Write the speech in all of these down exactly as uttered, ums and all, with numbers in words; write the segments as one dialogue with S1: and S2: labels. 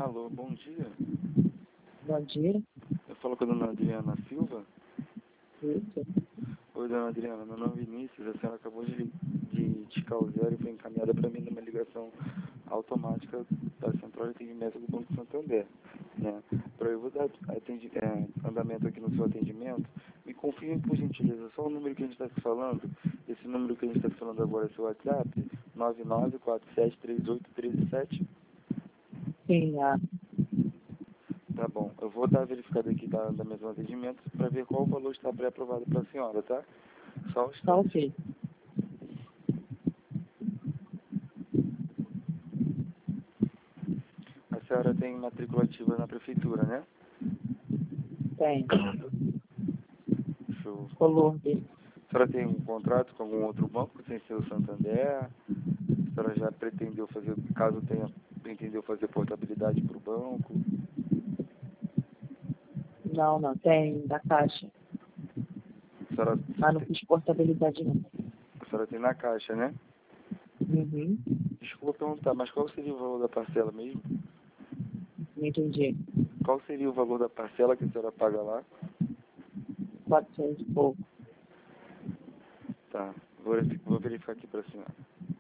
S1: Alô, bom dia.
S2: Bom dia.
S1: Eu falo com a dona Adriana Silva.
S2: Isso.
S1: Oi, dona Adriana, meu nome é Vinícius. A senhora acabou de, de discar o zero e foi encaminhada para mim numa ligação automática da Central de Atendimento do Banco Santander. Né? Para eu dar atendi, é, andamento aqui no seu atendimento, me confirme, por gentileza, só o número que a gente está se falando. Esse número que a gente está se falando agora é seu WhatsApp, nove nove quatro sete três oito três sete.
S2: Sim, ah,
S1: Tá bom, eu vou dar verificado aqui da, da mesma atendimento para ver qual o valor está pré-aprovado para a senhora, tá? Só um
S2: tá
S1: instante.
S2: ok.
S1: A senhora tem matrícula ativa na prefeitura, né?
S2: Tem.
S1: Show.
S2: Colombo.
S1: A senhora tem um contrato com algum outro banco sem ser o Santander? A senhora já pretendeu fazer, caso tenha, pretendeu fazer portabilidade para o banco?
S2: Não, não, tem da Caixa.
S1: A senhora,
S2: Mas não fiz portabilidade não.
S1: a senhora tem na Caixa, né?
S2: Uhum.
S1: Desculpa perguntar, mas qual seria o valor da parcela mesmo?
S2: Não entendi.
S1: Qual seria o valor da parcela que a senhora paga lá?
S2: quatrocentos e pouco.
S1: Tá, vou verificar, vou verificar aqui para a senhora.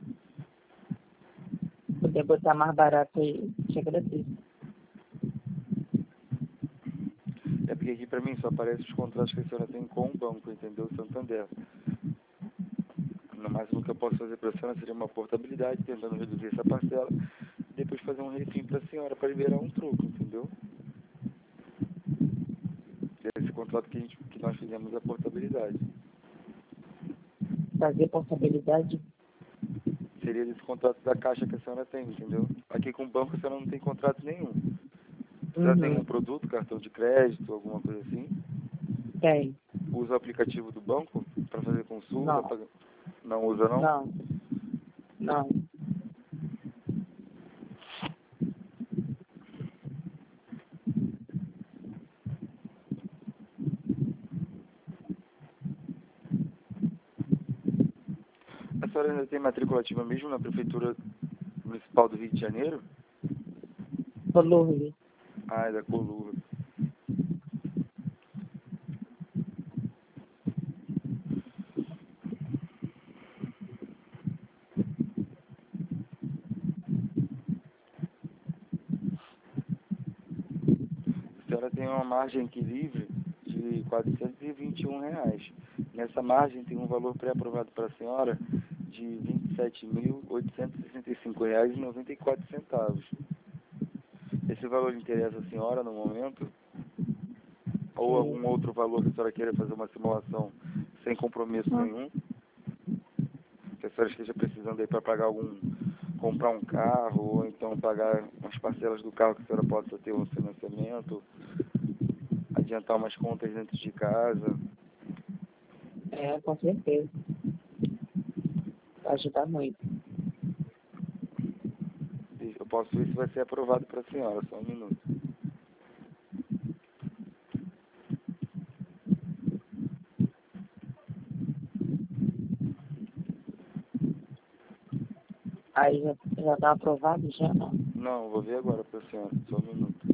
S2: Se puder botar mais barato aí, te agradeço.
S1: É porque aqui para mim só aparecem os contratos que a senhora tem com o banco, entendeu? Santander. No máximo que eu posso fazer para a senhora seria uma portabilidade, tentando reduzir essa parcela, e depois fazer um refim para a senhora, para liberar um troco, entendeu? Esse contrato que, a gente, que nós fizemos é a portabilidade.
S2: Fazer portabilidade?
S1: Seria desse contrato da Caixa que a senhora tem, entendeu? Aqui com o banco a senhora não tem contrato nenhum. A senhora tem um
S2: Uhum.
S1: produto, cartão de crédito, alguma coisa assim?
S2: Tem.
S1: Usa o aplicativo do banco para fazer consulta?
S2: Não.
S1: Pra... Não usa não?
S2: Não. Não.
S1: A senhora ainda tem matrícula ativa mesmo na Prefeitura Municipal do Rio de Janeiro?
S2: Colombo.
S1: Ah, é da Coluna. A senhora tem uma margem aqui livre de quatrocentos e vinte e um reais. Nessa margem tem um valor pré-aprovado para a senhora de vinte e sete mil oitocentos e sessenta e cinco reais e noventa e quatro centavos. Esse valor interessa a senhora no momento? Ou
S2: Sim.
S1: algum outro valor que a senhora queira fazer uma simulação sem compromisso
S2: Hum.
S1: nenhum? Que a senhora esteja precisando aí para pagar algum, comprar um carro, ou então pagar umas parcelas do carro que a senhora possa ter um financiamento, adiantar umas contas dentro de casa.
S2: É, com certeza. Vai ajudar muito.
S1: Eu posso ver se vai ser aprovado para a senhora, só um minuto.
S2: Aí já, já tá aprovado já, não?
S1: Não, vou ver agora para a senhora, só um minuto.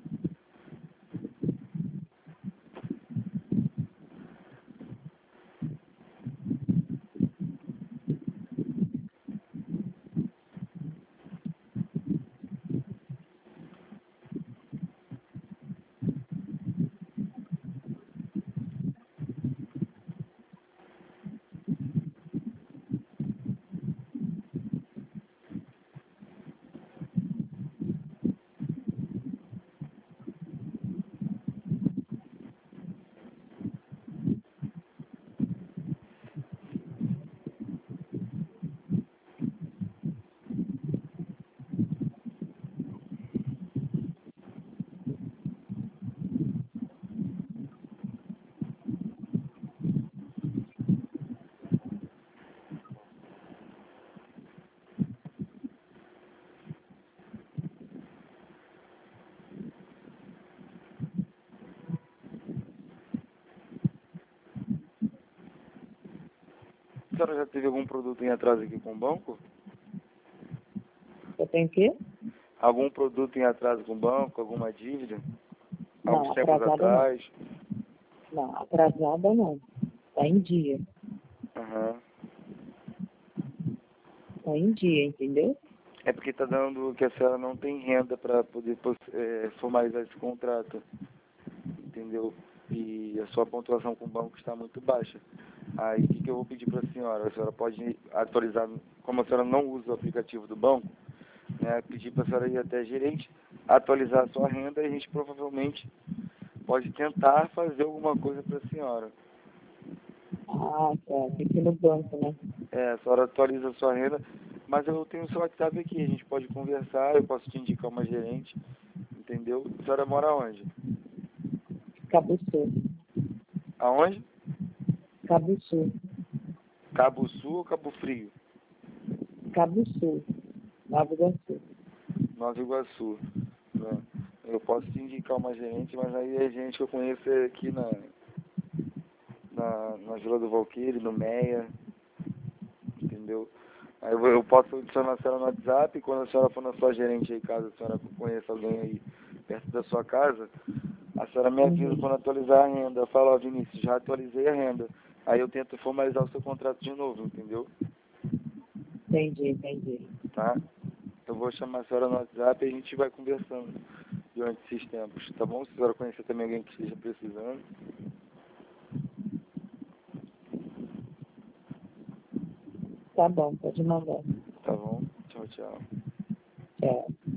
S1: A senhora já teve algum produto em atraso aqui com o banco?
S2: Eu tenho que?
S1: algum produto em atraso com o banco, alguma dívida?
S2: Não,
S1: Alguns tempos
S2: atrasada não.
S1: atrás?
S2: Não, atrasada não. Tá em dia.
S1: Aham.
S2: Tá em dia, entendeu?
S1: É porque está dando que a senhora não tem renda para poder é, formalizar esse contrato, entendeu? E a sua pontuação com o banco está muito baixa. Aí o que, que eu vou pedir para a senhora? A senhora pode atualizar, como a senhora não usa o aplicativo do banco, né, pedir para a senhora ir até a gerente, atualizar a sua renda e a gente provavelmente pode tentar fazer alguma coisa para a senhora.
S2: Ah, tá. Tem que ir no banco, né?
S1: É, a senhora atualiza a sua renda, mas eu tenho o seu WhatsApp aqui, a gente pode conversar, eu posso te indicar uma gerente, entendeu? A senhora mora onde?
S2: Cabo Sul.
S1: Aonde?
S2: Cabo Sul.
S1: Cabo Sul ou Cabo Frio?
S2: Cabo Sul. Nova Iguaçu.
S1: Nova Iguaçu. Né? Eu posso te indicar uma gerente, mas aí a gente que eu conheço é aqui na, na, na Vila do Valqueire, no Meia, entendeu? Aí eu, vou- eu posso adicionar a senhora no WhatsApp e quando a senhora for na sua gerente aí, caso a senhora conheça alguém aí perto da sua casa, a senhora me avisa
S2: Uhum.
S1: quando atualizar a renda. Eu falo, ó, Vinícius, já atualizei a renda. Aí eu tento formalizar o seu contrato de novo, entendeu?
S2: Entendi, entendi.
S1: Tá? Eu vou chamar a senhora no WhatsApp e a gente vai conversando durante esses tempos, tá bom? Se a senhora conhecer também alguém que esteja precisando.
S2: Tá bom, pode mandar.
S1: Tá bom? Tchau, tchau.
S2: Tchau.